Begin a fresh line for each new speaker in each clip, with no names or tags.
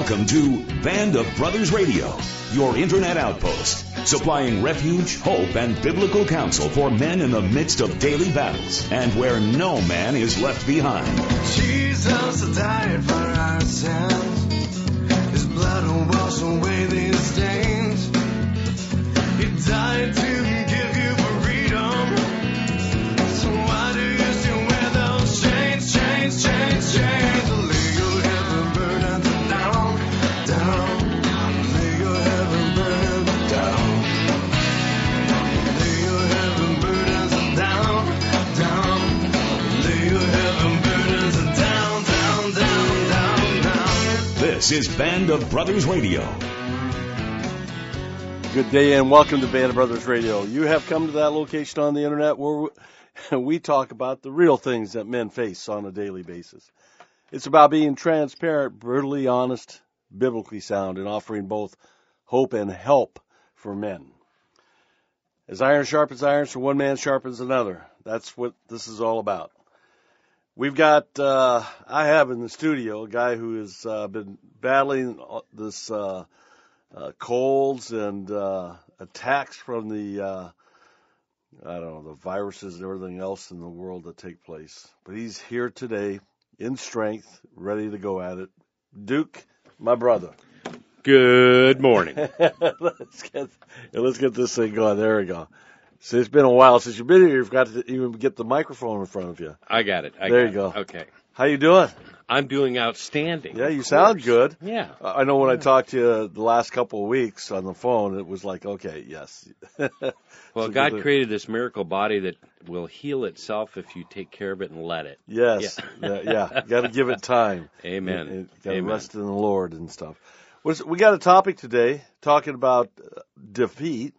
Welcome to Band of Brothers Radio, your internet outpost, supplying refuge, hope, and biblical counsel for men in the midst of daily battles, and where no man is left behind.
Jesus died for our sins. His blood will wash away these stains. He died to give you freedom. So why do you still wear those chains, chains, chains, chains? Lay your heavy burdens down, down. Lay your heavy burdens down. Lay your heavy burdens down, down. Lay your heavy burdens down, down, down, down, down.
This is Band of Brothers Radio.
Good day and welcome to Band of Brothers Radio. You have come to that location on the internet where we talk about the real things that men face on a daily basis. It's about being transparent, brutally honest, biblically sound, and offering both hope and help for men. As iron sharpens iron, so one man sharpens another. That's what this is all about. We've got, I have in the studio a guy who has been battling this colds and attacks from the, the viruses and everything else in the world that take place. But he's here today in strength, ready to go at it. Duke, my brother.
Good morning.
Let's get this thing going. There we go. So it's been a while since you've been here. You've got to even get the microphone in front of you.
I got it.
There you go.
Okay.
How you doing?
I'm doing outstanding.
Yeah, you sound good.
Yeah.
I know when I talked to you the last couple of weeks on the phone, it was like, okay, yes.
Well, God created this miracle body that will heal itself if you take care of it and let it.
Yes. Yeah. Got to give it time.
Amen.
Got to rest in the Lord and stuff. We got a topic today talking about defeat.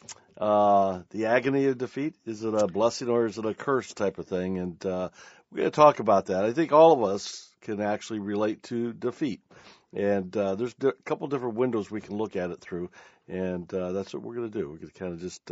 The agony of defeat. Is it a blessing or is it a curse type of thing? And we're going to talk about that. I think all of us can actually relate to defeat. And there's a couple different windows we can look at it through. And that's what we're going to do. We're going to kind of just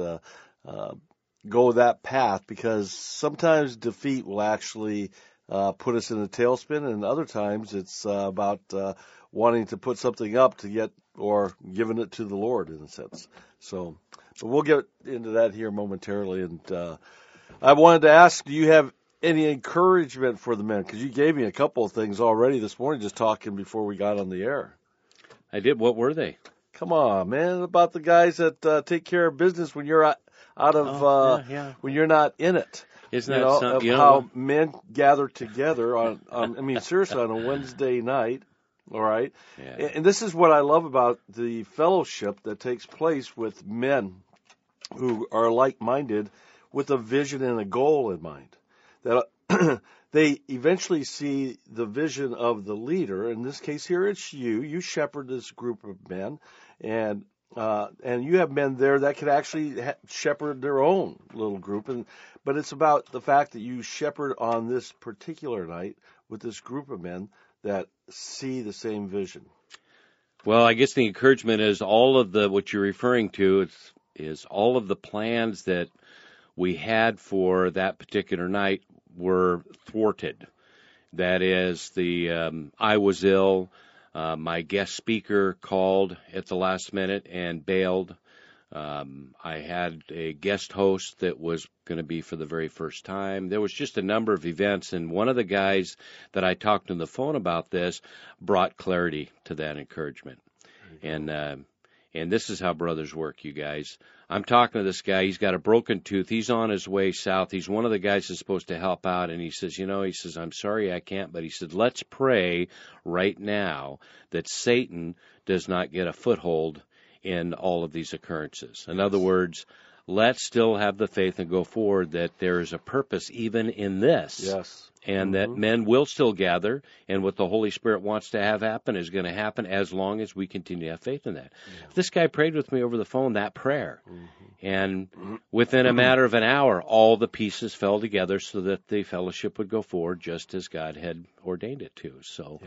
go that path because sometimes defeat will actually put us in a tailspin, and other times it's about wanting to put something up to get or giving it to the Lord in a sense. So we'll get into that here momentarily. And I wanted to ask, do you have any encouragement for the men? Because you gave me a couple of things already this morning just talking before we got on the air.
I did. What were they?
Come on, man, about the guys that take care of business when you're when you're not in it.
Isn't that something?
How men gather together on seriously, on a Wednesday night, all right?
Yeah.
And this is what I love about the fellowship that takes place with men who are like-minded with a vision and a goal in mind. That they eventually see the vision of the leader. In this case here, it's you. You shepherd this group of men, and you have men there that could actually shepherd their own little group. But it's about the fact that you shepherd on this particular night with this group of men that see the same vision.
Well, I guess the encouragement is all of what you're referring to is all of the plans that we had for that particular night were thwarted. That is, I was ill. My guest speaker called at the last minute and bailed. I had a guest host that was going to be for the very first time. There was just a number of events, and one of the guys that I talked on the phone about this brought clarity to that encouragement. And this is how brothers work, you guys. I'm talking to this guy. He's got a broken tooth. He's on his way south. He's one of the guys that's supposed to help out. And he says, I'm sorry I can't. But he said, let's pray right now that Satan does not get a foothold in all of these occurrences. In other words, let's still have the faith and go forward that there is a purpose even in this.
Yes.
And that men will still gather, and what the Holy Spirit wants to have happen is going to happen as long as we continue to have faith in that. Yeah. This guy prayed with me over the phone that prayer, and within a matter of an hour, all the pieces fell together so that the fellowship would go forward just as God had ordained it to. So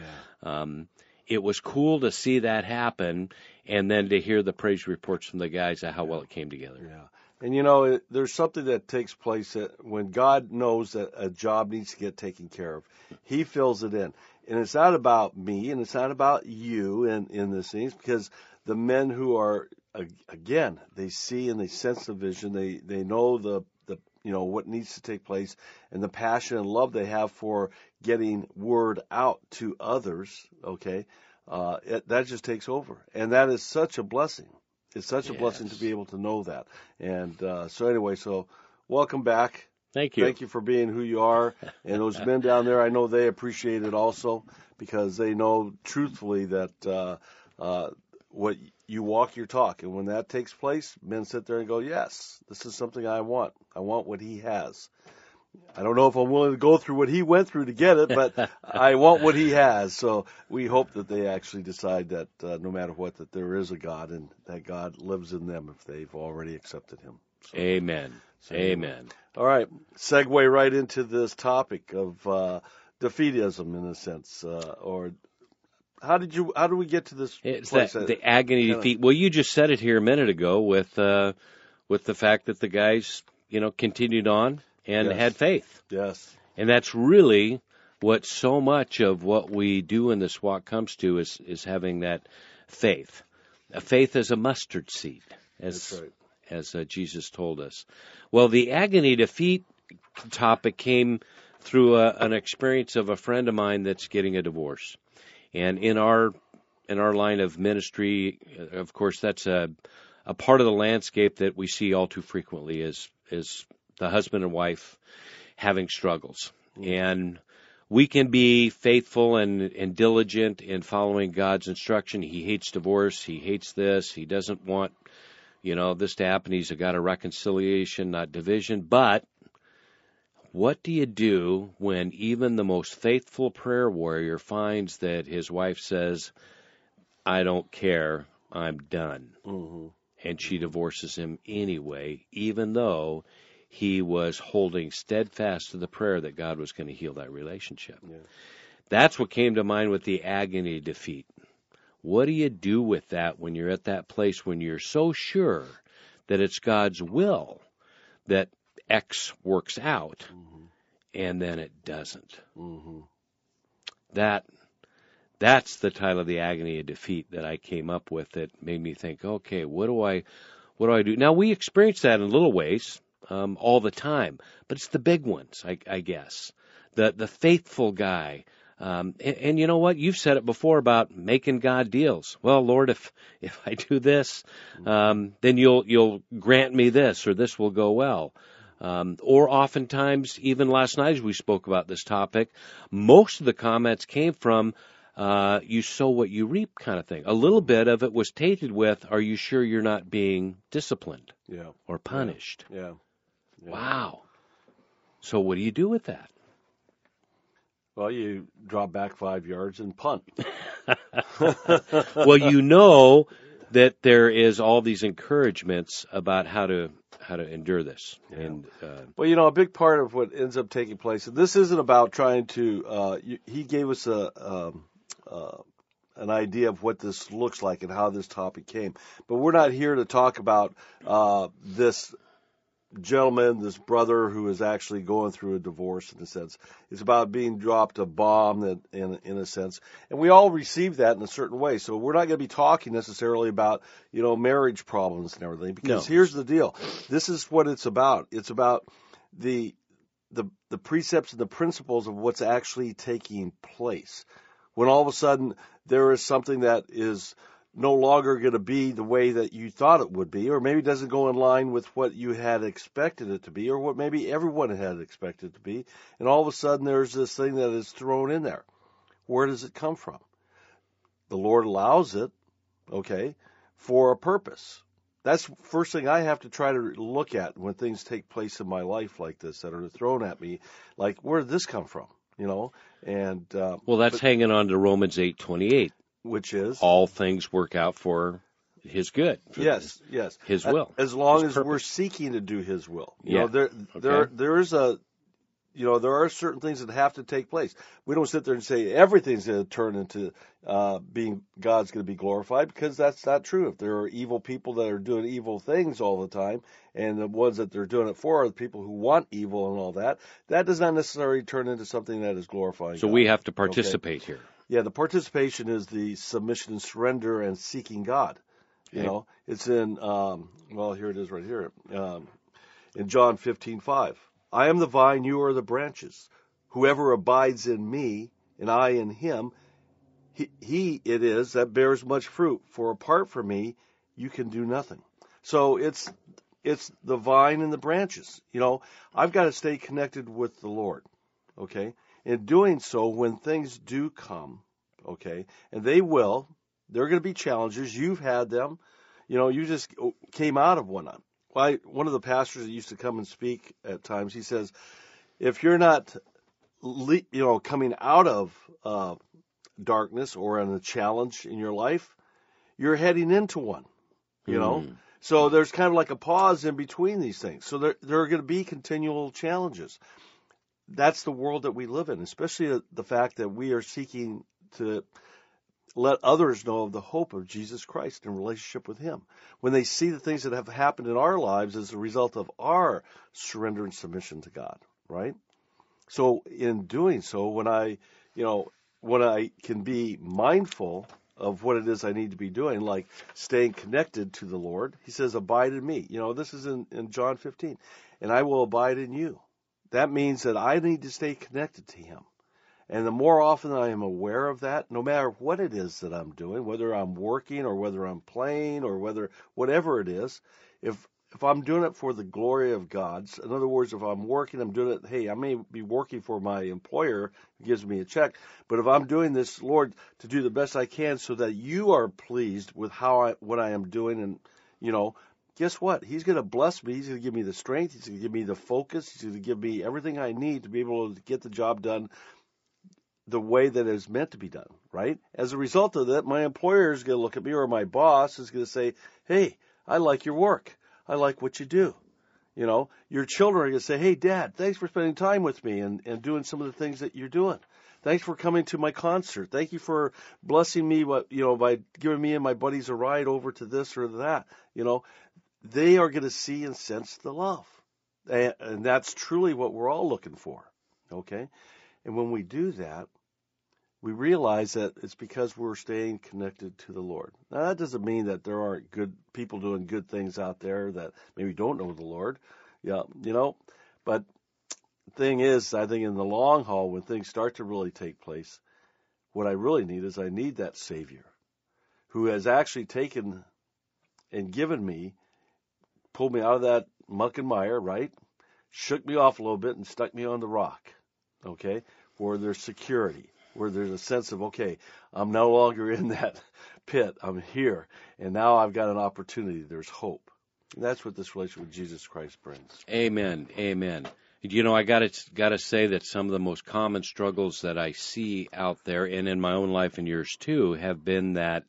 it was cool to see that happen, and then to hear the praise reports from the guys of how well it came together.
Yeah. And, there's something that takes place that when God knows that a job needs to get taken care of, he fills it in. And it's not about me, and it's not about you in this things, because the men who are, again, they see and they sense the vision, they know the what needs to take place, and the passion and love they have for getting word out to others, okay, that just takes over. And that is such a blessing. It's such a blessing to be able to know that. And so anyway, welcome back.
Thank you.
Thank you for being who you are. And those men down there, I know they appreciate it also, because they know truthfully that what you walk your talk. And when that takes place, men sit there and go, yes, this is something I want. I want what he has. I don't know if I'm willing to go through what he went through to get it, but I want what he has. So we hope that they actually decide that no matter what, that there is a God, and that God lives in them if they've already accepted him. So,
Amen. Amen.
All right. Segue right into this topic of defeatism, in a sense, or how do we get to this place?
The agony defeat. Well, you just said it here a minute ago with the fact that the guys, continued on and had faith.
Yes.
And that's really what so much of what we do in this walk comes to is having that faith. A faith as a mustard seed,
That's right.
as Jesus told us. Well, the agony defeat topic came through an experience of a friend of mine that's getting a divorce. And in our line of ministry, of course, that's a part of the landscape that we see all too frequently is the husband and wife having struggles. And we can be faithful and diligent in following God's instruction. He hates divorce. He hates this. He doesn't want, this to happen. He's got a reconciliation, not division. But what do you do when even the most faithful prayer warrior finds that his wife says, I don't care, I'm done? Mm-hmm. And she divorces him anyway, even though he was holding steadfast to the prayer that God was going to heal that relationship. Yeah. That's what came to mind with the agony defeat. What do you do with that when you're at that place when you're so sure that it's God's will that X works out, mm-hmm. and then it doesn't? Mm-hmm. That's the title of the agony of defeat that I came up with that made me think, okay, what do I do? Now, we experience that in little ways all the time, but it's the big ones, I guess. The faithful guy. And you know what? You've said it before about making God deals. Well, Lord, if I do this, then you'll grant me this, or this will go well. Or oftentimes, even last night as we spoke about this topic, most of the comments came from you sow what you reap kind of thing. A little bit of it was tainted with, are you sure you're not being disciplined or punished?
Yeah.
Wow. So what do you do with that?
Well, you drop back 5 yards and punt.
Well, you know that there is all these encouragements about how to endure this. Yeah. And
well, a big part of what ends up taking place, and this isn't about trying to. He gave us an idea of what this looks like and how this topic came, but we're not here to talk about this gentleman, this brother who is actually going through a divorce, in a sense. It's about being dropped a bomb that, in a sense. And we all receive that in a certain way. So we're not going to be talking necessarily about, marriage problems and everything. Because here's the deal. This is what it's about. It's about the precepts and the principles of what's actually taking place. When all of a sudden there is something that is no longer going to be the way that you thought it would be, or maybe doesn't go in line with what you had expected it to be, or what maybe everyone had expected it to be, and all of a sudden there's this thing that is thrown in there. Where does it come from? The Lord allows it, for a purpose. That's the first thing I have to try to look at when things take place in my life like this that are thrown at me. Like, where did this come from? And
well, that's hanging on to Romans 8:28.
Which is?
All things work out for His good.
Yes.
His will.
As long
His
as
purpose.
we're seeking to do His will.
There
is a there are certain things that have to take place. We don't sit there and say everything's going to turn into being God's going to be glorified, because that's not true. If there are evil people that are doing evil things all the time, and the ones that they're doing it for are the people who want evil and all that, that does not necessarily turn into something that is glorifying
So
God.
we have to participate here.
Yeah, the participation is the submission and surrender and seeking God.
Okay.
It's in, here it is right here, in John 15:5. I am the vine, you are the branches. Whoever abides in me, and I in him, he it is that bears much fruit. For apart from me, you can do nothing. So it's the vine and the branches. I've got to stay connected with the Lord. Okay? In doing so, when things do come, okay, and they're going to be challenges. You've had them. You just came out of one. One of the pastors that used to come and speak at times, he says, if you're not, coming out of darkness or in a challenge in your life, you're heading into one. So there's kind of like a pause in between these things. So there are going to be continual challenges. That's the world that we live in, especially the fact that we are seeking to let others know of the hope of Jesus Christ in relationship with him. When they see the things that have happened in our lives as a result of our surrender and submission to God, right? So in doing so, when I can be mindful of what it is I need to be doing, like staying connected to the Lord, he says, abide in me. This is in John 15, and I will abide in you. That means that I need to stay connected to him. And the more often I am aware of that, no matter what it is that I'm doing, whether I'm working or whether I'm playing or whatever it is, if I'm doing it for the glory of God, in other words, if I'm working, I'm doing it, hey, I may be working for my employer who gives me a check, but if I'm doing this, Lord, to do the best I can so that you are pleased with what I am doing, and, guess what? He's going to bless me. He's going to give me the strength. He's going to give me the focus. He's going to give me everything I need to be able to get the job done the way that it is meant to be done, right? As a result of that, my employer is going to look at me, or my boss is going to say, hey, I like your work. I like what you do. Your children are going to say, hey, Dad, thanks for spending time with me and doing some of the things that you're doing. Thanks for coming to my concert. Thank you for blessing me, by giving me and my buddies a ride over to this or that. They are going to see and sense the love. And that's truly what we're all looking for, okay? And when we do that, we realize that it's because we're staying connected to the Lord. Now, that doesn't mean that there aren't good people doing good things out there that maybe don't know the Lord. Yeah, but the thing is, I think in the long haul, when things start to really take place, what I really need is I need that Savior who has actually taken and given me, pulled me out of that muck and mire, right? Shook me off a little bit and stuck me on the rock, okay? Where there's security, where there's a sense of, okay, I'm no longer in that pit. I'm here, and now I've got an opportunity. There's hope. And that's what this relationship with Jesus Christ brings.
Amen. Amen. I gotta say that some of the most common struggles that I see out there, and in my own life and yours too, have been that,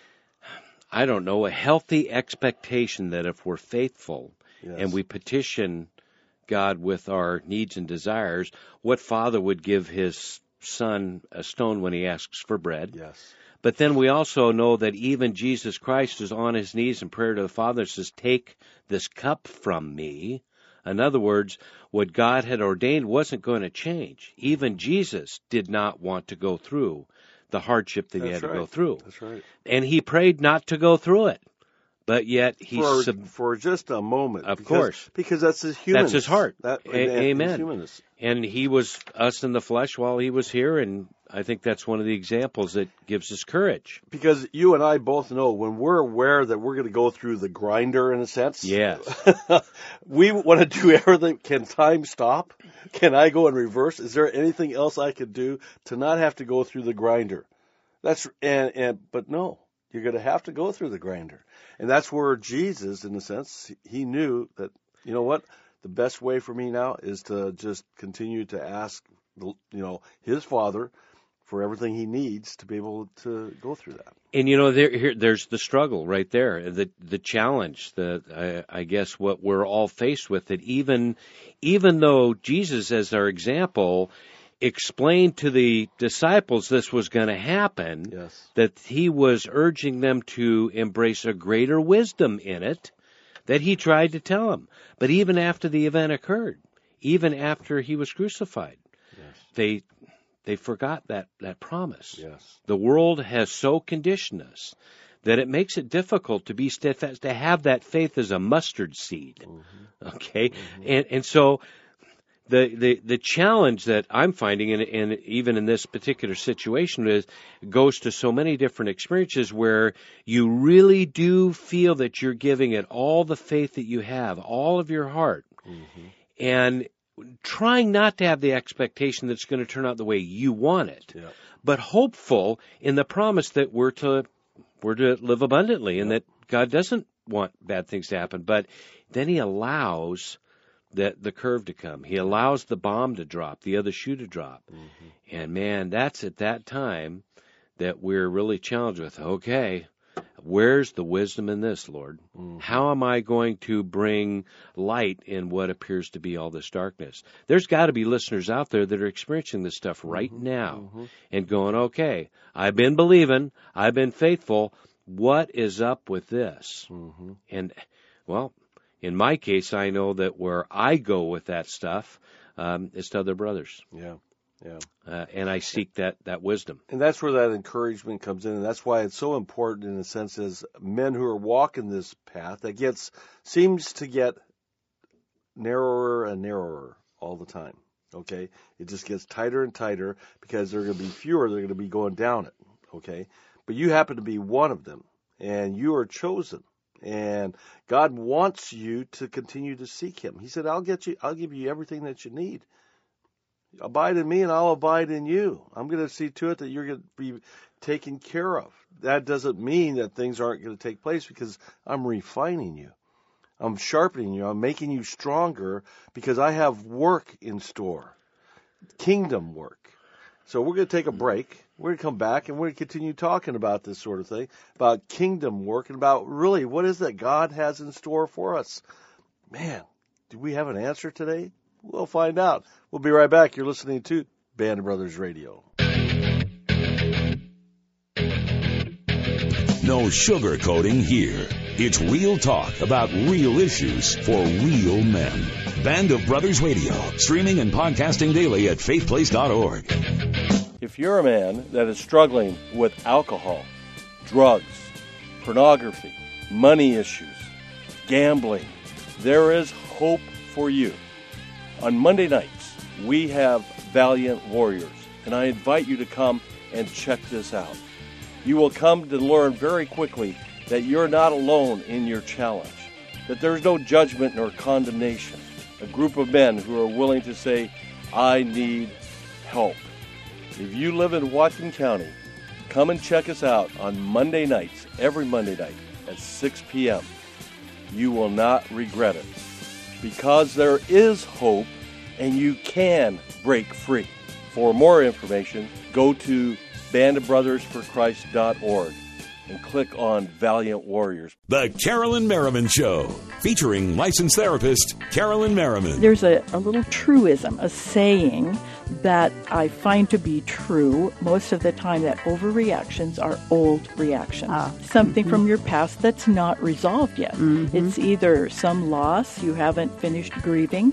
I don't know, a healthy expectation that if we're faithful and we petition God with our needs and desires, what father would give his son a stone when he asks for bread?
Yes.
But then we also know that even Jesus Christ is on his knees in prayer to the Father, says, take this cup from me. In other words, what God had ordained wasn't going to change. Even Jesus did not want to go through the hardship that he had to go through.
That's right.
And he prayed not to go through it. But yet he
for just a moment,
of course,
because that's his humanness.
That's his heart.
Amen.
And he was us in the flesh while he was here, and I think that's one of the examples that gives us courage.
Because you and I both know when we're aware that we're going to go through the grinder, in a sense.
Yes.
We want to do everything. Can time stop? Can I go in reverse? Is there anything else I could do to not have to go through the grinder? But no, you're going to have to go through the grinder. And that's where Jesus, in a sense, he knew that, you know what, the best way for me now is to just continue to ask, his Father for everything he needs to be able to go through that.
And there's the struggle right there, the challenge, I guess what we're all faced with. That even though Jesus, as our example, explained to the disciples this was going to happen,
Yes.
that he was urging them to embrace a greater wisdom in it, that he tried to tell them. But even after the event occurred, even after he was crucified,
Yes.
they forgot that promise.
Yes.
The world has so conditioned us that it makes it difficult to be steadfast, to have that faith as a mustard seed.
Mm-hmm.
Okay? Mm-hmm. And so the challenge that I'm finding, and even in this particular situation, goes to so many different experiences where you really do feel that you're giving it all the faith that you have, all of your heart, and trying not to have the expectation that it's going to turn out the way you want it, but hopeful in the promise that we're to live abundantly, and that God doesn't want bad things to happen. But then he allows the curve to come. He allows the bomb to drop, the other shoe to drop. And man, that's at that time that we're really challenged with, okay, where's the wisdom in this, Lord? How am I going to bring light in what appears to be all this darkness? There's got to be listeners out there that are experiencing this stuff right now and going, okay, I've been believing, I've been faithful. What is up with this? And, well, in my case, I know that where I go with that stuff is to other brothers.
Yeah.
And I seek that wisdom.
And that's where that encouragement comes in, and that's why it's so important in a sense as men who are walking this path that seems to get narrower and narrower all the time. Okay? It just gets tighter and tighter because there are going to be fewer that are going to be going down it. Okay? But you happen to be one of them, and you are chosen. And God wants you to continue to seek him. He said, I'll give you everything that you need. Abide in me and I'll abide in you. I'm going to see to it that you're going to be taken care of. That doesn't mean that things aren't going to take place, because I'm refining you. I'm sharpening you. I'm making you stronger because I have work in store, kingdom work. So we're going to take a break. We're going to come back and we're going to continue talking about this sort of thing, about kingdom work, and about really what is that God has in store for us. Man, do we have an answer today? We'll find out. We'll be right back. You're listening to Band of Brothers Radio.
No sugarcoating here. It's real talk about real issues for real men. Band of Brothers Radio, streaming and podcasting daily at faithplace.org.
If you're a man that is struggling with alcohol, drugs, pornography, money issues, gambling, there is hope for you. On Monday nights, we have Valiant Warriors, and I invite you to come and check this out. You will come to learn very quickly that you're not alone in your challenge, that there's no judgment nor condemnation. A group of men who are willing to say, I need help. If you live in Whatcom County, come and check us out on Monday nights, every Monday night at 6 p.m. You will not regret it, because there is hope and you can break free. For more information, go to bandofbrothersforchrist.org and click on Valiant Warriors.
The Carolyn Merriman Show, featuring licensed therapist Carolyn Merriman.
There's a little truism, a saying that I find to be true most of the time, that overreactions are old reactions. Something from your past that's not resolved yet. It's either some loss you haven't finished grieving,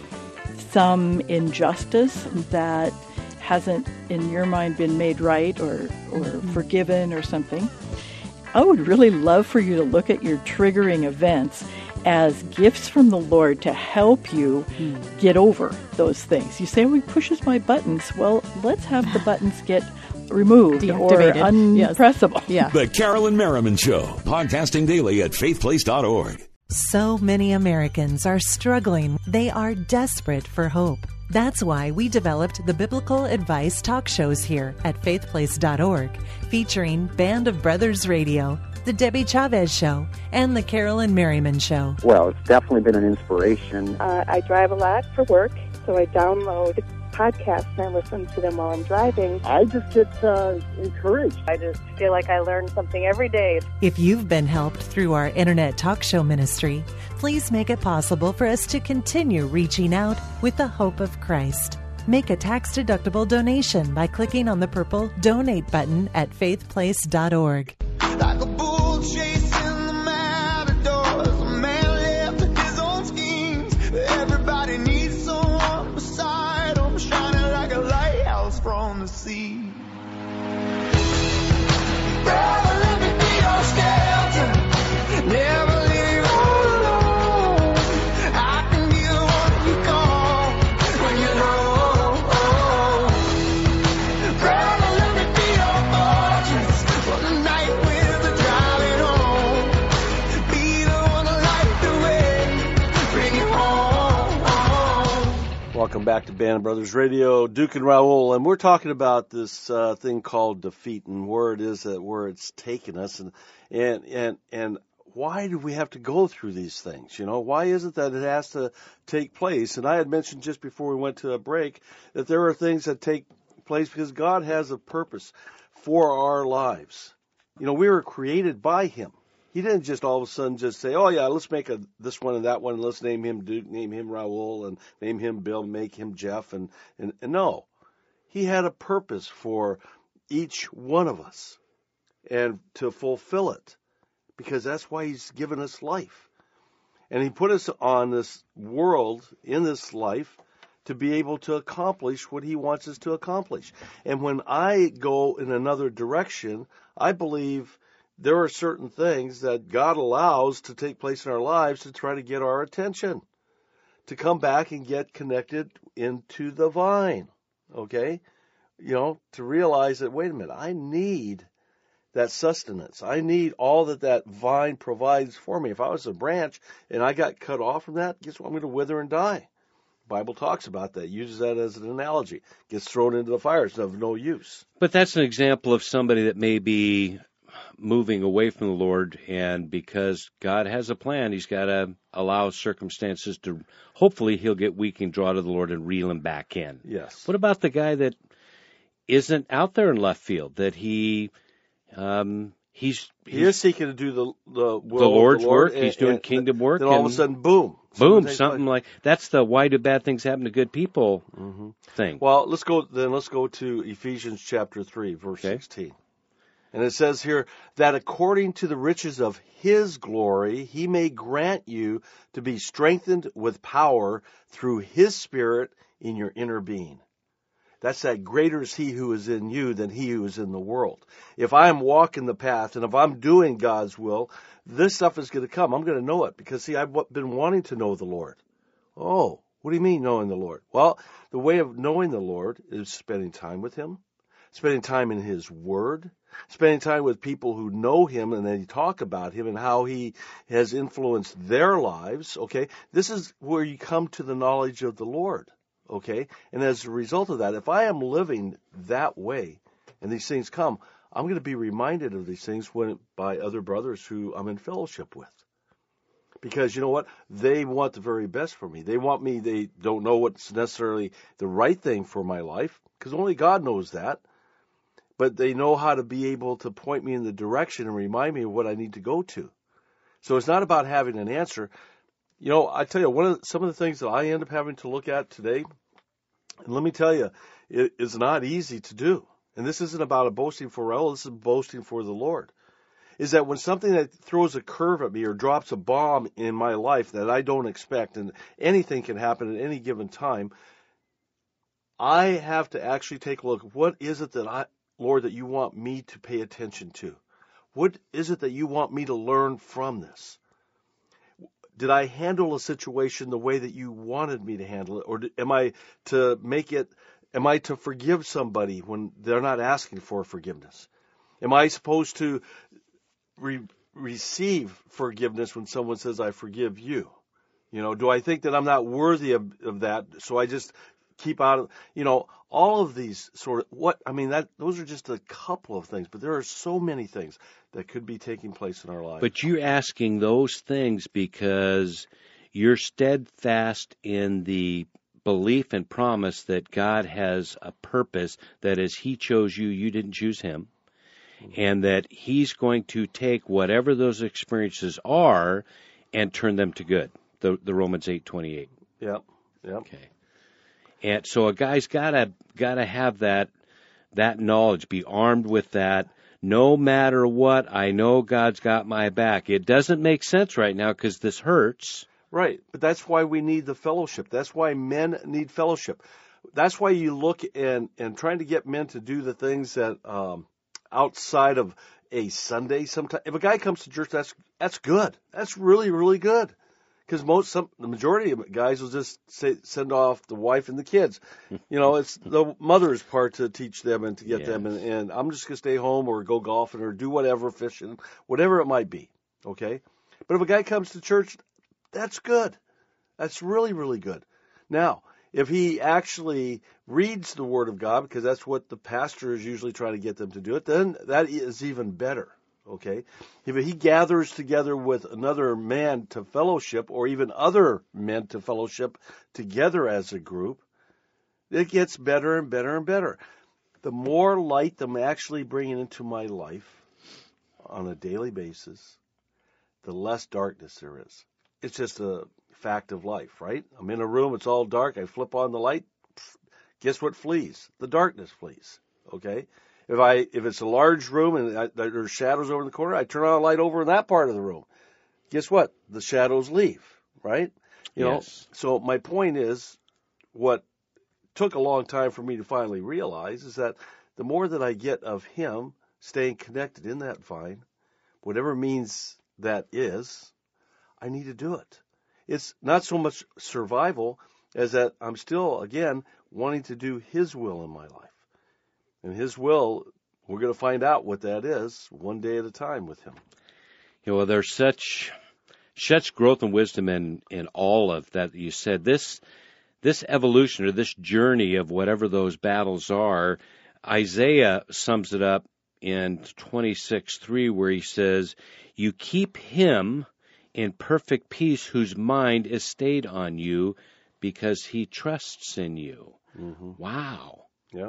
some injustice that hasn't, in your mind, been made right or forgiven or something. I would really love for you to look at your triggering events as gifts from the Lord to help you get over those things. You say, well, he pushes my buttons. Well, let's have the buttons get removed or unpressable.
Yes. The Carolyn Merriman Show, podcasting daily at faithplace.org.
So many Americans are struggling. They are desperate for hope. That's why we developed the Biblical Advice talk shows here at faithplace.org, featuring Band of Brothers Radio, The Debbie Chavez Show, and The Carolyn Merriman Show.
Well, it's definitely been an inspiration.
I drive a lot for work, so I download
podcasts, and I listen to them while I'm driving.
I just get encouraged.
I just feel like I learn something every day.
If you've been helped through our internet talk show ministry, please make it possible for us to continue reaching out with the hope of Christ. Make a tax-deductible donation by clicking on the purple Donate button at faithplace.org.
Like a bull chasing the matadors, a man left his own schemes. Everybody needs someone beside him, shining like a lighthouse from the sea. Brother, let me be your shelter. Never leave you all alone. I can be the one you call when you're low. Brother, let me be your fortress for the night when we're driving home. Be the one to light the way, bring you home.
Welcome back to Band of Brothers Radio. Duke and Raul, and we're talking about this thing called defeat and where it is that where it's taken us, and why do we have to go through these things? You know, why is it that it has to take place? And I had mentioned just before we went to a break that there are things that take place because God has a purpose for our lives. You know, we were created by Him. He didn't just all of a sudden just say, oh, yeah, let's make this one and that one, and let's name him Duke, name him Raul, and name him Bill, make him Jeff. And no, He had a purpose for each one of us and to fulfill it because that's why He's given us life. And He put us on this world, in this life, to be able to accomplish what He wants us to accomplish. And when I go in another direction, I believe there are certain things that God allows to take place in our lives to try to get our attention, to come back and get connected into the vine, okay? You know, to realize that, wait a minute, I need that sustenance. I need all that vine provides for me. If I was a branch and I got cut off from that, guess what? I'm going to wither and die. The Bible talks about that, uses that as an analogy. Gets thrown into the fire, it's of no use.
But that's an example of somebody that may be moving away from the Lord, and because God has a plan, He's got to allow circumstances to, hopefully He'll get weak and draw to the Lord and reel him back in.
Yes.
What about the guy that isn't out there in left field, that he's
He is seeking to do the will
the Lord's
of the Lord,
work. He's doing kingdom work.
Then all of a sudden, boom.
Something like that's the why do bad things happen to good people thing.
Well, let's go to Ephesians chapter 3, verse 16. And it says here that according to the riches of His glory, He may grant you to be strengthened with power through His Spirit in your inner being. That's that greater is He who is in you than he who is in the world. If I am walking the path and if I'm doing God's will, this stuff is going to come. I'm going to know it because, see, I've been wanting to know the Lord. Oh, what do you mean knowing the Lord? Well, the way of knowing the Lord is spending time with Him, spending time in His Word, spending time with people who know Him and they talk about Him and how He has influenced their lives, okay? This is where you come to the knowledge of the Lord, okay? And as a result of that, if I am living that way and these things come, I'm going to be reminded of these things by other brothers who I'm in fellowship with. Because you know what? They want the very best for me. They don't know what's necessarily the right thing for my life, because only God knows that. But they know how to be able to point me in the direction and remind me of what I need to go to. So it's not about having an answer. You know, I tell you, some of the things that I end up having to look at today, and let me tell you, it is not easy to do. And this isn't about a boasting for Raul, this is boasting for the Lord. Is that when something that throws a curve at me or drops a bomb in my life that I don't expect, and anything can happen at any given time, I have to actually take a look. What is it that Lord, that you want me to pay attention to? What is it that you want me to learn from this? Did I handle a situation the way that you wanted me to handle it? Or am I to forgive somebody when they're not asking for forgiveness? Am I supposed to receive forgiveness when someone says, I forgive you? You know, do I think that I'm not worthy of that, so I just keep out of, you know, all of these those are just a couple of things, but there are so many things that could be taking place in our lives.
But you're asking those things because you're steadfast in the belief and promise that God has a purpose, that as He chose you, you didn't choose Him, and that He's going to take whatever those experiences are and turn them to good. The Romans 8:28.
Yep.
Okay. And so a guy's gotta have that knowledge, be armed with that. No matter what, I know God's got my back. It doesn't make sense right now because this hurts.
Right, but that's why we need the fellowship. That's why men need fellowship. That's why you look and trying to get men to do the things that outside of a Sunday. Sometimes, if a guy comes to church, that's good. That's really, really good. Because the majority of guys will just send off the wife and the kids. It's the mother's part to teach them and to get them. And I'm just going to stay home or go golfing or do whatever, fishing, whatever it might be. Okay? But if a guy comes to church, that's good. That's really, really good. Now, if he actually reads the Word of God, because that's what the pastor is usually trying to get them to do it, then that is even better. Okay? If he gathers together with another man to fellowship, or even other men to fellowship together as a group, it gets better and better and better. The more light I'm actually bringing into my life on a daily basis, the less darkness there is. It's just a fact of life, right? I'm in a room, it's all dark, I flip on the light, guess what flees? The darkness flees, okay? If it's a large room and there's shadows over in the corner, I turn on a light over in that part of the room. Guess what? The shadows leave, right? You know. So my point is, what took a long time for me to finally realize is that the more that I get of Him, staying connected in that vine, whatever means that is, I need to do it. It's not so much survival as that I'm still, again, wanting to do His will in my life. And His will, we're going to find out what that is one day at a time with Him.
There's such growth and wisdom in all of that you said. This evolution or this journey of whatever those battles are, Isaiah sums it up in 26:3, where he says, "You keep him in perfect peace whose mind is stayed on you because he trusts in you."
Mm-hmm.
Wow.
Yep.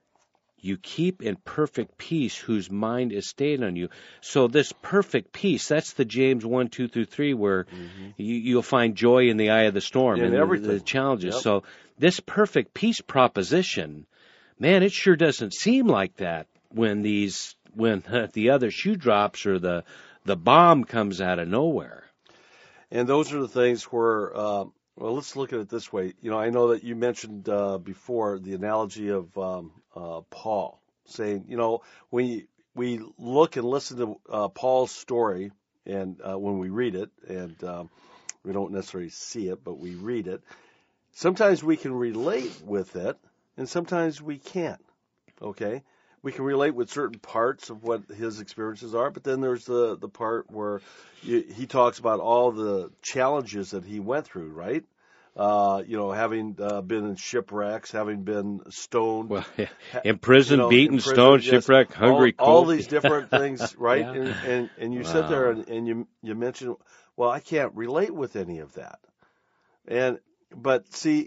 You keep in perfect peace whose mind is stayed on you. So this perfect peace, that's the James 1:2-3, where you'll find joy in the eye of the storm and
everything.
The challenges.
Yep.
So this perfect peace proposition, man, it sure doesn't seem like that when the other shoe drops or the bomb comes out of nowhere.
And those are the things where, well, let's look at it this way. I know that you mentioned before the analogy of Paul, saying, when we look and listen to Paul's story, and when we read it, and we don't necessarily see it, but we read it, sometimes we can relate with it, and sometimes we can't, okay? We can relate with certain parts of what his experiences are, but then there's the part where he talks about all the challenges that he went through, right? Having been in shipwrecks, having been stoned,
imprisoned, beaten, stoned, shipwrecked, hungry, cold.
All these different things, right?
Yeah.
And you sit there and you mention, well, I can't relate with any of that. But see,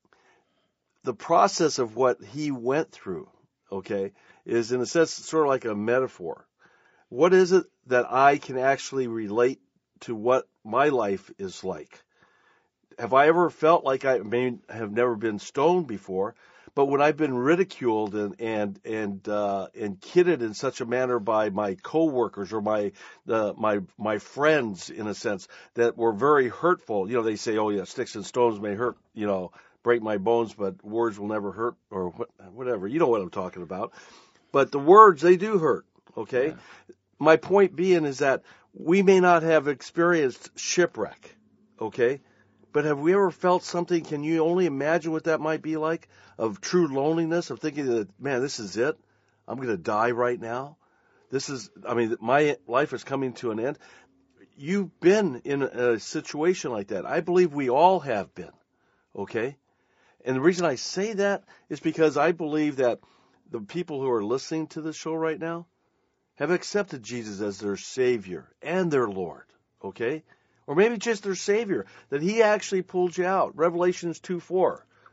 the process of what he went through, okay, is in a sense sort of like a metaphor. What is it that I can actually relate to what my life is like? Have I ever felt like I may have never been stoned before, but when I've been ridiculed and kidded in such a manner by my coworkers or my friends, in a sense, that were very hurtful, they say, oh yeah, sticks and stones may hurt, break my bones, but words will never hurt, or whatever. You know what I'm talking about. But the words, they do hurt, okay? Yeah. My point being is that we may not have experienced shipwreck, okay? But have we ever felt something, can you only imagine what that might be like, of true loneliness, of thinking that, man, this is it? I'm going to die right now? My life is coming to an end. You've been in a situation like that. I believe we all have been, okay? And the reason I say that is because I believe that the people who are listening to this show right now have accepted Jesus as their Savior and their Lord, okay? Or maybe just their Savior, that He actually pulled you out. Revelations 2:4,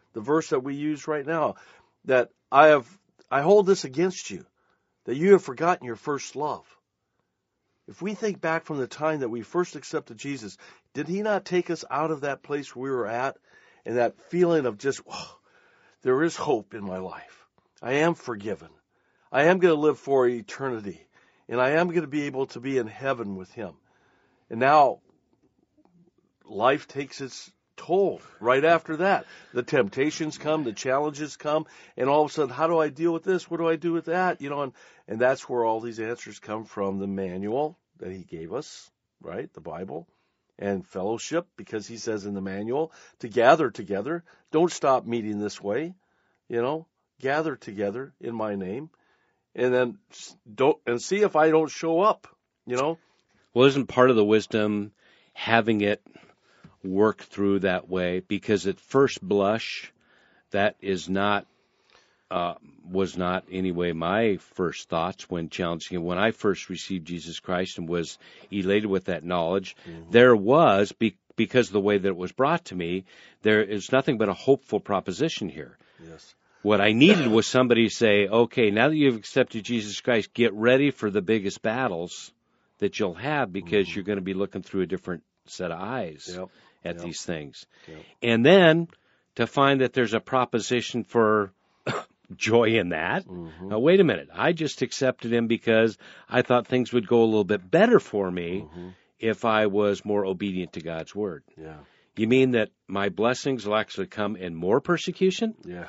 the verse that we use right now, that I hold this against you, that you have forgotten your first love. If we think back from the time that we first accepted Jesus, did he not take us out of that place where we were at and that feeling of just, there is hope in my life. I am forgiven. I am going to live for eternity, and I am going to be able to be in heaven with him. And now life takes its toll right after that. The temptations come, the challenges come, and all of a sudden, how do I deal with this? What do I do with that? And that's where all these answers come from, the manual that he gave us, right? The Bible, and fellowship, because he says in the manual to gather together. Don't stop meeting this way, gather together in my name, and then see if I don't show up,
Well, isn't part of the wisdom having it work through that way? Because at first blush, that is not was not anyway my first thoughts when challenging him. When I first received Jesus Christ and was elated with that knowledge, there was, because of the way that it was brought to me, there is nothing but a hopeful proposition here.
Yes.
What I needed was somebody to say, okay, now that you've accepted Jesus Christ, get ready for the biggest battles that you'll have, because you're going to be looking through a different set of eyes at these things. Yep. And then to find that there's a proposition for joy in that. Now, wait a minute. I just accepted him because I thought things would go a little bit better for me if I was more obedient to God's word.
Yeah.
You mean that my blessings will actually come in more persecution?
Yeah.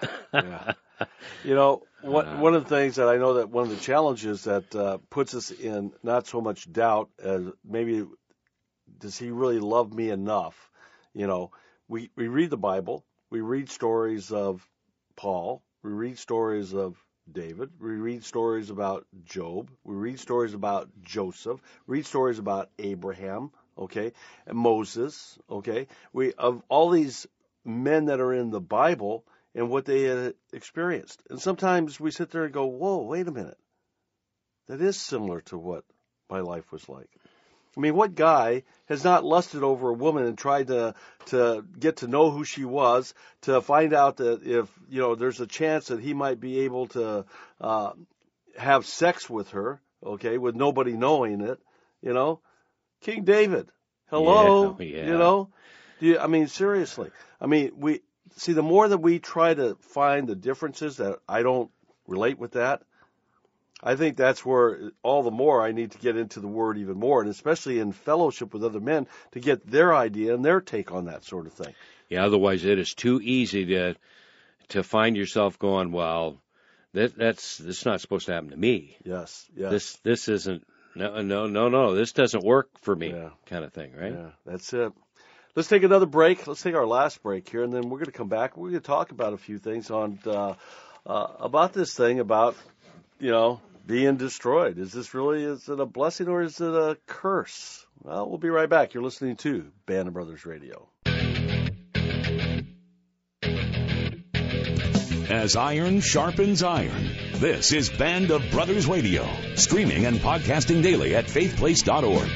One of the things that I know that one of the challenges that puts us in not so much doubt as maybe, does he really love me enough? We read the Bible. We read stories of Paul. We read stories of David. We read stories about Job. We read stories about Joseph. We read stories about Abraham, and Moses, of all these men that are in the Bible and what they had experienced. And sometimes we sit there and go, whoa, wait a minute. That is similar to what my life was like. I mean, what guy has not lusted over a woman and tried to get to know who she was, to find out that if, there's a chance that he might be able to have sex with her, with nobody knowing it, King David, hello, seriously. We see, the more that we try to find the differences that I don't relate with that, I think that's where all the more I need to get into the Word even more, and especially in fellowship with other men to get their idea and their take on that sort of thing.
Yeah, otherwise it is too easy to find yourself going, well, that's not supposed to happen to me.
Yes.
This isn't, no, this doesn't work for me, kind of thing, right?
Yeah, that's it. Let's take another break. Let's take our last break here, and then we're going to come back. We're going to talk about a few things on about this thing about, being destroyed. Is it a blessing or is it a curse? Well, we'll be right back. You're listening to Band of Brothers Radio.
As iron sharpens iron, this is Band of Brothers Radio, streaming and podcasting daily at faithplace.org.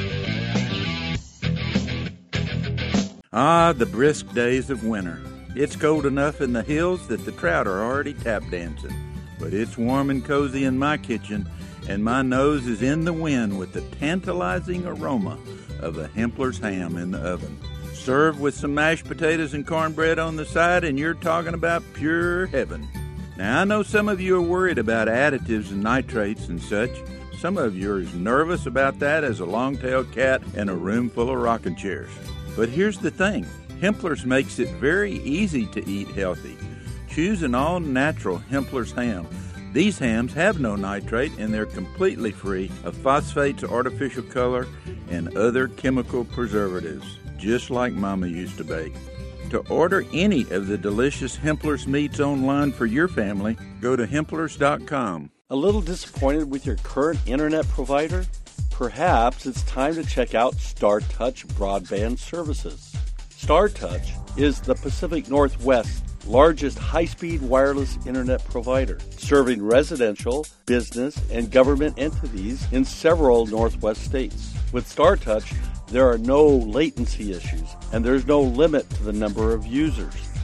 Ah, the brisk days of winter. It's cold enough in the hills that the trout are already tap dancing. But it's warm and cozy in my kitchen, and my nose is in the wind with the tantalizing aroma of a Hempler's ham in the oven. Served with some mashed potatoes and cornbread on the side, and you're talking about pure heaven. Now, I know some of you are worried about additives and nitrates and such. Some of you are as nervous about that as a long-tailed cat in a room full of rocking chairs. But here's the thing. Hempler's makes it very easy to eat healthy. Choose an all-natural Hempler's ham. These hams have no nitrate, and they're completely free of phosphates, artificial color, and other chemical preservatives, just like Mama used to bake. To order any of the delicious Hempler's meats online for your family, go to Hemplers.com.
A little disappointed with your current internet provider? Perhaps it's time to check out StarTouch Broadband Services. StarTouch is the Pacific Northwest largest high-speed wireless internet provider, serving residential, business, and government entities in several Northwest states. With StarTouch, there are no latency issues, and there's no limit to the number of users.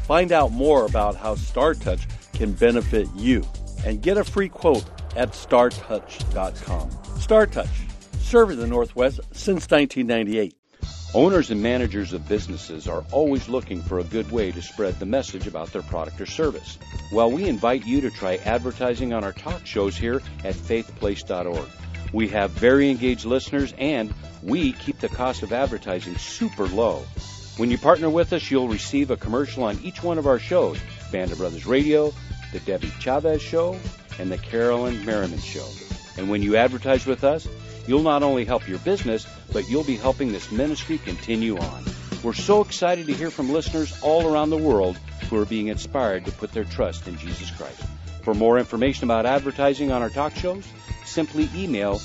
Find out more about how StarTouch can benefit you and get a free quote at StarTouch.com. StarTouch, serving the Northwest since 1998.
Owners and managers of businesses are always looking for a good way to spread the message about their product or service. Well, we invite you to try advertising on our talk shows here at faithplace.org. We have very engaged listeners, and we keep the cost of advertising super low. When you partner with us, you'll receive a commercial on each one of our shows: Band of Brothers Radio, The Debbie Chavez Show, and The Carolyn Merriman Show. And when you advertise with us, you'll not only help your business, but you'll be helping this ministry continue on. We're so excited to hear from listeners all around the world who are being inspired to put their trust in Jesus Christ. For more information about advertising on our talk shows, simply email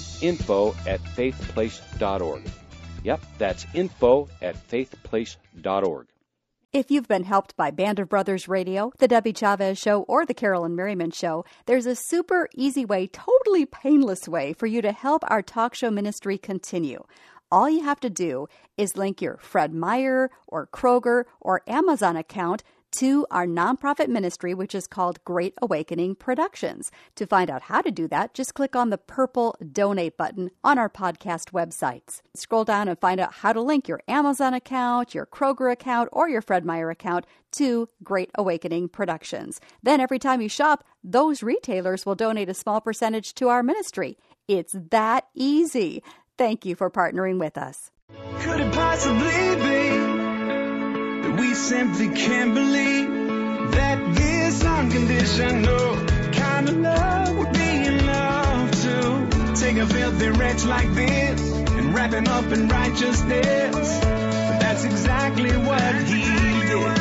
info@faithplace.org. Yep, that's info@faithplace.org.
If you've been helped by Band of Brothers Radio, The Debbie Chavez Show, or The Carolyn Merriman Show, there's a super easy way, totally painless way for you to help our talk show ministry continue. All you have to do is link your Fred Meyer or Kroger or Amazon account to our nonprofit ministry, which is called Great Awakening Productions. To find out how to do that, just click on the purple donate button on our podcast websites. Scroll down and find out how to link your Amazon account, your Kroger account, or your Fred Meyer account to Great Awakening Productions. Then every time you shop, those retailers will donate a small percentage to our ministry. It's that easy. Thank you for partnering with us.
Could it possibly be that we simply can't believe that this unconditional kind of love would be enough to take a filthy wretch like this and wrap him up in righteousness? But that's exactly what he did.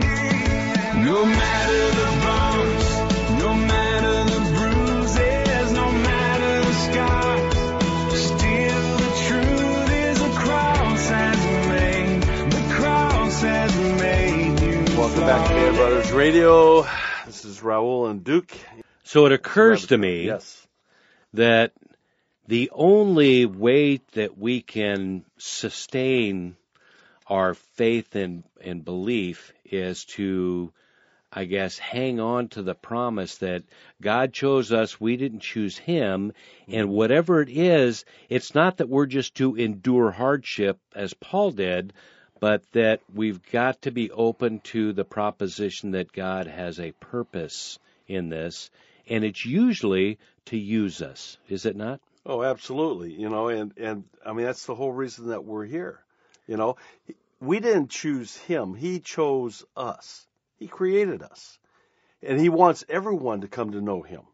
No matter the bumps, no matter the bruises, no matter the scars, still the truth is the cross has made, the cross has made you.
Welcome back to Band of Brothers Radio. This is Raul and Duke.
So it occurs to me
Yes.
that the only way that we can sustain our faith and belief is to, I guess, hang on to the promise that God chose us, we didn't choose Him, and whatever it is, it's not that we're just to endure hardship as Paul did, but that we've got to be open to the proposition that God has a purpose in this, and it's usually to use us, is it not?
Oh, absolutely. You know, and I mean, that's the whole reason that we're here. You know, we didn't choose Him. He chose us. He created us. And He wants everyone to come to know Him.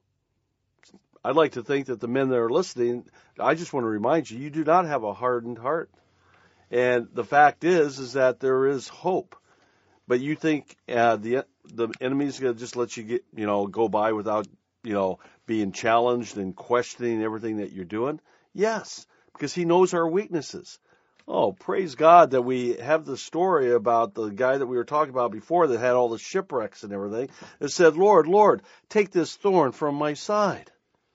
I'd like to think that the men that are listening, I just want to remind you, you do not have a hardened heart. And the fact is that there is hope. But you think the enemy's going to just let you go by without, being challenged and questioning everything that you're doing? Yes, because he knows our weaknesses. Oh, praise God that we have the story about the guy that we were talking about before that had all the shipwrecks and everything. That said, Lord, Lord, take this thorn from my side.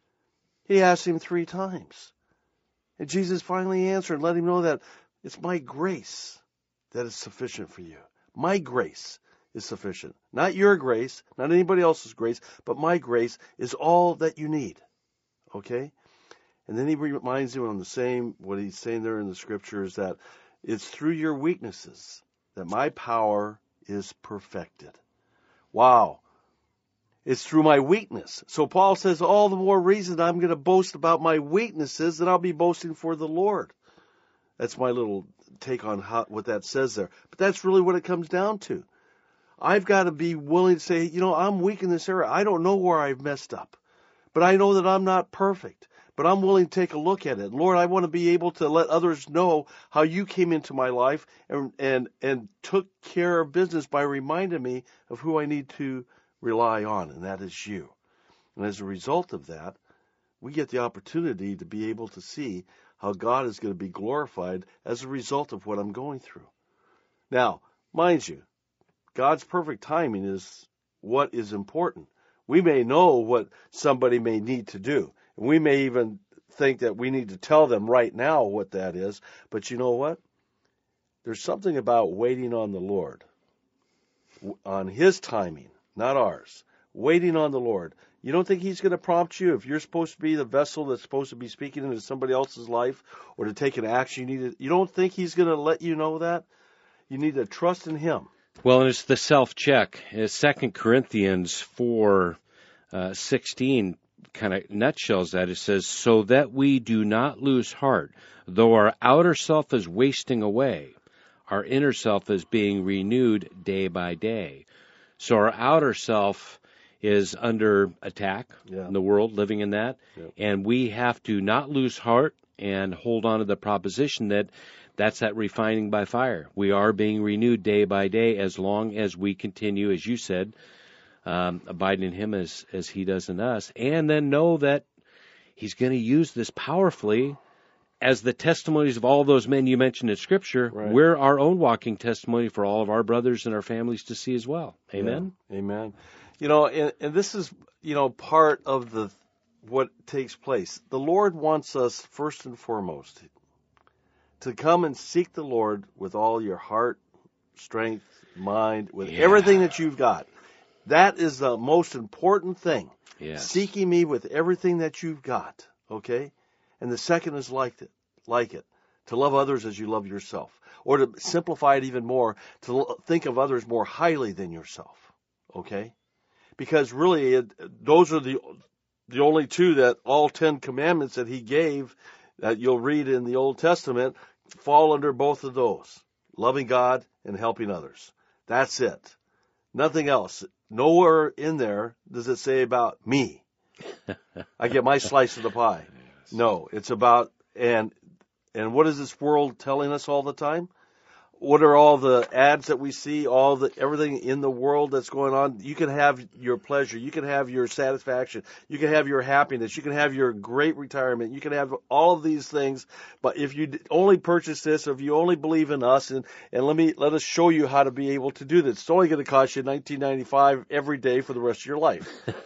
He asked Him 3 times. And Jesus finally answered and let him know that it's my grace that is sufficient for you. My grace is sufficient. Not your grace, not anybody else's grace, but my grace is all that you need. Okay? And then He reminds you on the same, what He's saying there in the Scripture is that it's through your weaknesses that my power is perfected. Wow. It's through my weakness. So Paul says, all the more reason I'm going to boast about my weaknesses than I'll be boasting for the Lord. That's my little take on what that says there. But that's really what it comes down to. I've got to be willing to say, I'm weak in this area. I don't know where I've messed up. But I know that I'm not perfect. But I'm willing to take a look at it. Lord, I want to be able to let others know how you came into my life and took care of business by reminding me of who I need to rely on, and that is you. And as a result of that, we get the opportunity to be able to see how God is going to be glorified as a result of what I'm going through. Now, mind you, God's perfect timing is what is important. We may know what somebody may need to do. And we may even think that we need to tell them right now what that is. But you know what? There's something about waiting on the Lord. on his timing, not ours, waiting on the Lord. You don't think he's going to prompt you if you're supposed to be the vessel that's supposed to be speaking into somebody else's life or to take an action you don't think he's going to let you know that? You need to trust in him.
Well, and it's the self-check. 2 Corinthians 4:16 kind of nutshells that. It says, so that we do not lose heart, though our outer self is wasting away, our inner self is being renewed day by day. So our outer self is under attack in the world, living in that, and we have to not lose heart and hold on to the proposition that that's that refining by fire. We are being renewed day by day as long as we continue, as you said, abiding in him as he does in us, and then know that he's going to use this powerfully as the testimonies of all those men you mentioned in Scripture. Right. We're our own walking testimony for all of our brothers and our families to see as well. Amen?
Yeah. Amen. And this is, part of what takes place. The Lord wants us, first and foremost, to come and seek the Lord with all your heart, strength, mind, with everything that you've got. That is the most important thing.
Yes.
Seeking me with everything that you've got, okay? And the second is like it, to love others as you love yourself. Or to simplify it even more, to think of others more highly than yourself, okay? Because really, those are the only two that all 10 commandments that he gave that you'll read in the Old Testament fall under both of those, loving God and helping others. That's it. Nothing else. Nowhere in there does it say about me. I get my slice of the pie. No, it's about, and what is this world telling us all the time? What are all the ads that we see, everything in the world that's going on? You can have your pleasure. You can have your satisfaction. You can have your happiness. You can have your great retirement. You can have all of these things. But if you only purchase this, or if you only believe in us, and let us show you how to be able to do this. It's only going to cost you $19.95 every day for the rest of your life.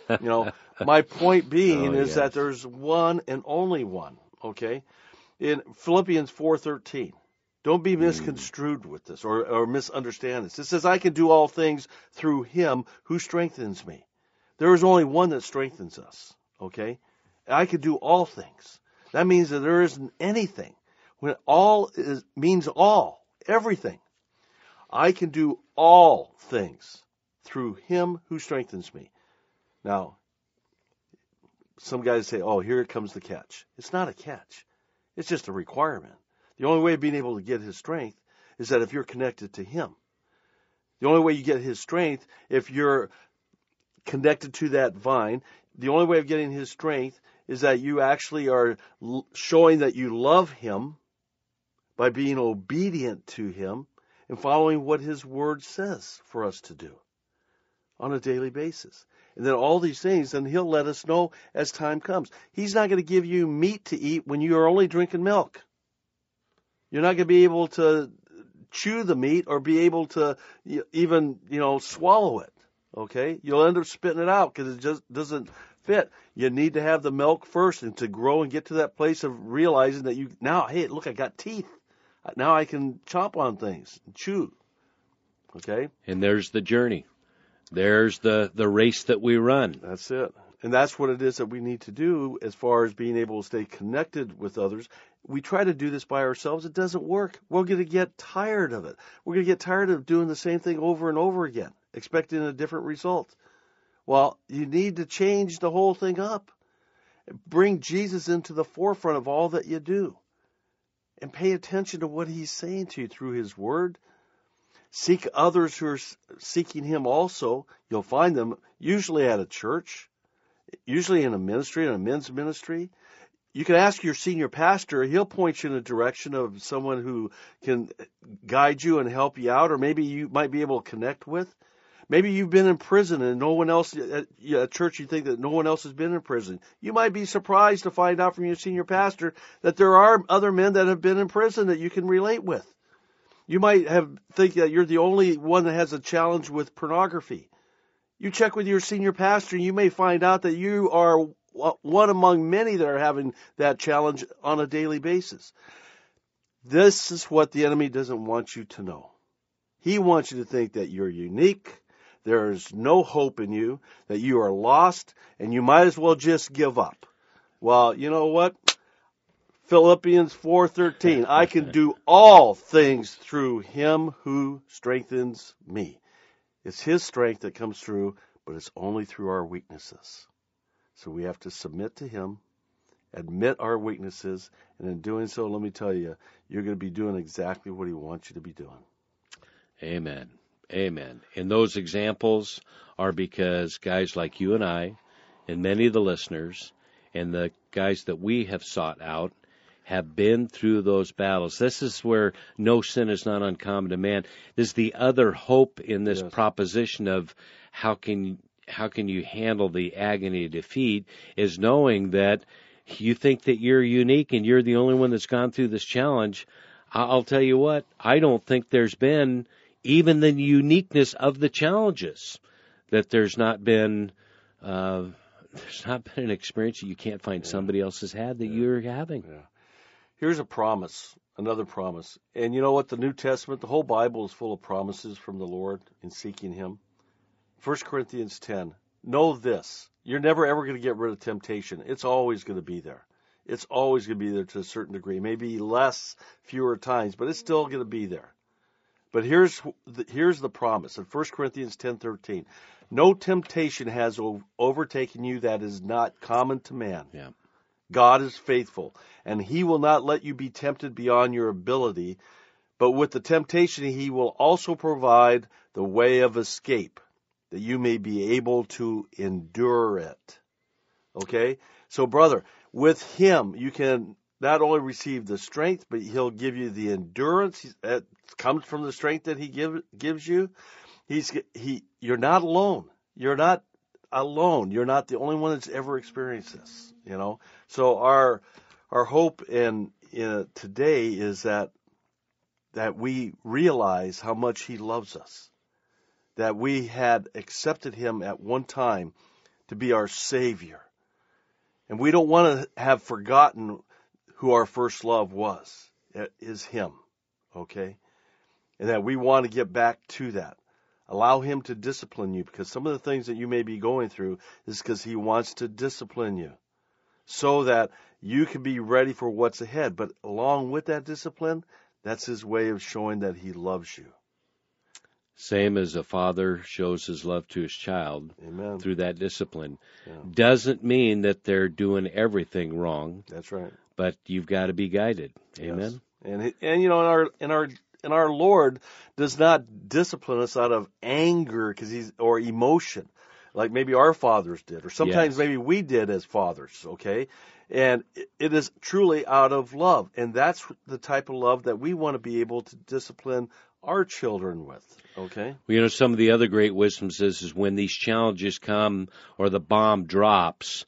My point being is that there's one and only one, okay? In Philippians 4:13. Don't be misconstrued with this or misunderstand this. It says, I can do all things through him who strengthens me. There is only one that strengthens us, okay? I can do all things. That means that there isn't anything. When all means all, everything. I can do all things through him who strengthens me. Now, some guys say, here comes the catch. It's not a catch. It's just a requirement. The only way of being able to get his strength is that if you're connected to him. The only way you get his strength, if you're connected to that vine, the only way of getting his strength is that you actually are showing that you love him by being obedient to him and following what his word says for us to do on a daily basis. And then all these things, then he'll let us know as time comes. He's not going to give you meat to eat when you are only drinking milk. You're not going to be able to chew the meat or be able to even, swallow it, okay? You'll end up spitting it out because it just doesn't fit. You need to have the milk first and to grow and get to that place of realizing that hey, look, I got teeth. Now I can chomp on things and chew, okay?
And there's the journey. There's the race that we run.
That's it. And that's what it is that we need to do as far as being able to stay connected with others. We try to do this by ourselves. It doesn't work. We're going to get tired of it. We're going to get tired of doing the same thing over and over again, expecting a different result. Well, you need to change the whole thing up. Bring Jesus into the forefront of all that you do. And pay attention to what he's saying to you through his word. Seek others who are seeking him also. You'll find them usually at a church, usually in a ministry, in a men's ministry. You can ask your senior pastor. He'll point you in the direction of someone who can guide you and help you out, or maybe you might be able to connect with. Maybe you've been in prison and no one else, at church you think that no one else has been in prison. You might be surprised to find out from your senior pastor that there are other men that have been in prison that you can relate with. You might think that you're the only one that has a challenge with pornography. You check with your senior pastor and you may find out that you are one among many that are having that challenge on a daily basis. This is what the enemy doesn't want you to know. He wants you to think that you're unique, there is no hope in you, that you are lost, and you might as well just give up. Well, you know what? Philippians 4:13, I can do all things through him who strengthens me. It's his strength that comes through, but it's only through our weaknesses. So we have to submit to him, admit our weaknesses, and in doing so, let me tell you, you're going to be doing exactly what he wants you to be doing.
Amen. Amen. And those examples are because guys like you and I, and many of the listeners, and the guys that we have sought out, have been through those battles. This is where no sin is not uncommon to man. This is the other hope in this proposition of how can you handle the agony of defeat, is knowing that you think that you're unique and you're the only one that's gone through this challenge. I'll tell you what, I don't think there's been even the uniqueness of the challenges, that there's not been an experience that you can't find somebody else has had that you're having.
Yeah. Here's a promise, another promise. And you know what? The New Testament, the whole Bible is full of promises from the Lord in seeking him. 1 Corinthians 10, know this. You're never, ever going to get rid of temptation. It's always going to be there. It's always going to be there to a certain degree. Maybe less, fewer times, but it's still going to be there. But here's the promise in 1 Corinthians 10:13. No temptation has overtaken you that is not common to man.
Yeah.
God is faithful, and he will not let you be tempted beyond your ability, but with the temptation he will also provide the way of escape, that you may be able to endure it. Okay? So, brother, with him you can not only receive the strength, but he'll give you the endurance that comes from the strength that he gives you. You're not alone. You're not alone. You're not the only one that's ever experienced this, you know. So our hope in today is that we realize how much he loves us, that we had accepted him at one time to be our Savior, and we don't want to have forgotten who our first love was. It is him, okay, and that we want to get back to that. Allow him to discipline you, because some of the things that you may be going through is because he wants to discipline you so that you can be ready for what's ahead. But along with that discipline, that's his way of showing that he loves you.
Same as a father shows his love to his child.
Amen.
Through that discipline.
Yeah.
Doesn't mean that they're doing everything wrong.
That's right.
But you've got to be guided. Amen.
Yes. And you know, in our Lord does not discipline us out of anger or emotion, like maybe our fathers did, or sometimes maybe we did as fathers, okay? And it is truly out of love, and that's the type of love that we want to be able to discipline our children with, okay?
Well, you know, some of the other great wisdoms is when these challenges come or the bomb drops,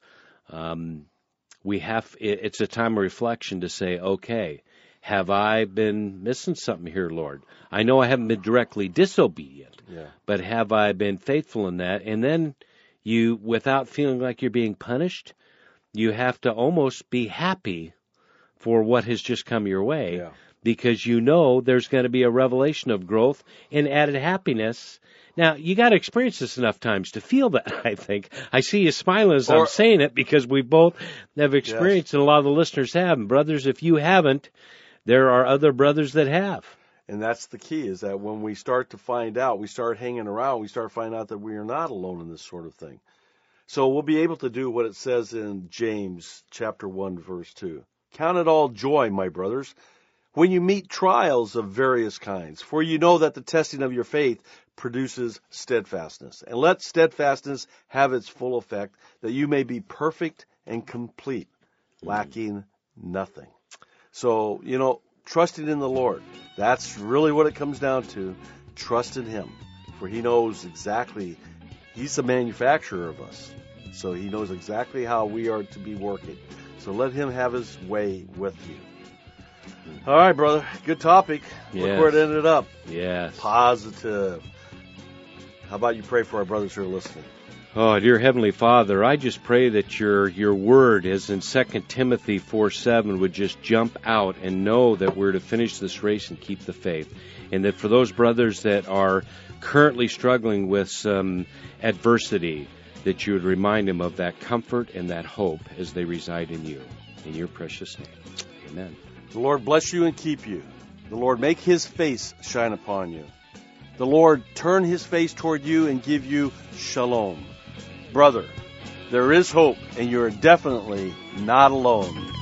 it's a time of reflection to say, okay, have I been missing something here, Lord? I know I haven't been directly disobedient, but have I been faithful in that? And then you, without feeling like you're being punished, you have to almost be happy for what has just come your way, because you know there's going to be a revelation of growth and added happiness. Now, you got to experience this enough times to feel that, I think. I see you smiling as I'm saying it, because we both have experienced, and a lot of the listeners have. And brothers, if you haven't, there are other brothers that have.
And that's the key, is that when we start to find out, we start hanging around, we start finding out that we are not alone in this sort of thing. So we'll be able to do what it says in James chapter 1, verse 2. Count it all joy, my brothers, when you meet trials of various kinds, for you know that the testing of your faith produces steadfastness. And let steadfastness have its full effect, that you may be perfect and complete, lacking nothing. So, you know, trusting in the Lord, that's really what it comes down to. Trust in him, for he knows exactly, he's the manufacturer of us. So he knows exactly how we are to be working. So let him have his way with you. All right, brother. Good topic.
Yes.
Look where it ended up.
Yes.
Positive. How about you pray for our brothers who are listening?
Oh, dear Heavenly Father, I just pray that your word, as in 2 Timothy 4:7, would just jump out and know that we're to finish this race and keep the faith. And that for those brothers that are currently struggling with some adversity, that you would remind them of that comfort and that hope as they reside in you. In your precious name. Amen.
The Lord bless you and keep you. The Lord make his face shine upon you. The Lord turn his face toward you and give you shalom. Brother, there is hope, and you're definitely not alone.